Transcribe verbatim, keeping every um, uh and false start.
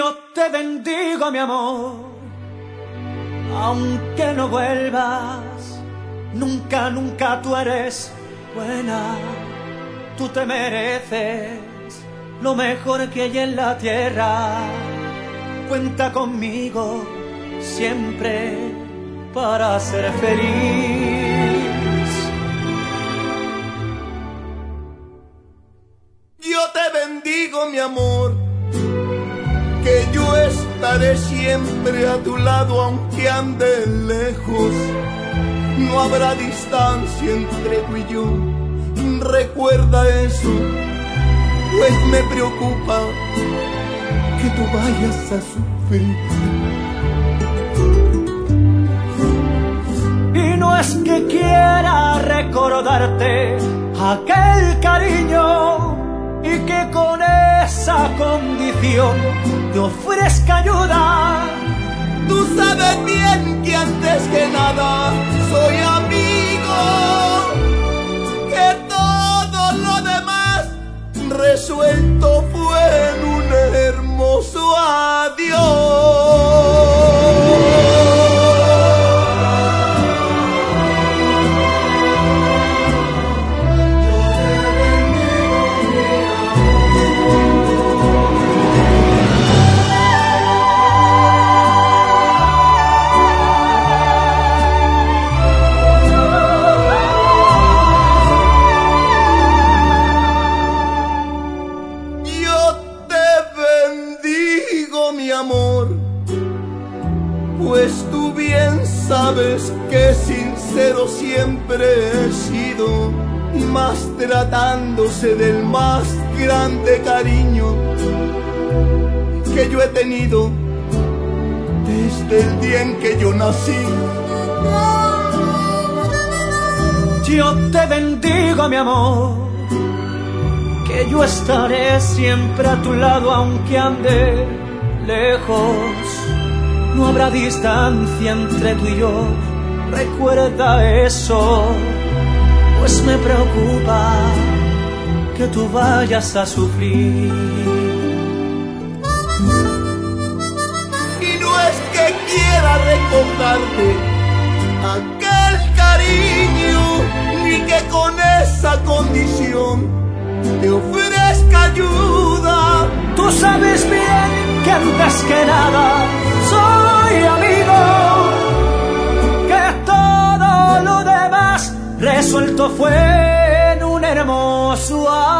Yo te bendigo, mi amor, aunque no vuelvas, nunca, nunca tú eres buena. Tú te mereces lo mejor que hay en la tierra. Cuenta conmigo siempre para ser feliz. Yo te bendigo, mi amor, que yo estaré siempre a tu lado aunque ande lejos. No habrá distancia entre tú y yo, recuerda eso, pues me preocupa que tú vayas a sufrir. Y no es que quiera recordarte aquel cariño y que con esa condición te ofrezca ayuda. Tú sabes bien que antes que nada soy amigo, que todo lo demás resuelto fue en un hermoso adiós. Pues tú bien sabes que sincero siempre he sido, más tratándose del más grande cariño que yo he tenido desde el día en que yo nací. Yo te bendigo, mi amor, que yo estaré siempre a tu lado aunque ande lejos. No habrá distancia entre tú y yo, recuerda eso, pues me preocupa que tú vayas a sufrir. Y no es que quiera recordarte aquel cariño, ni que con esa condición te ofrezca ayuda. Tú sabes bien que antes que nada soy amigo, que todo lo demás resuelto fue en un hermoso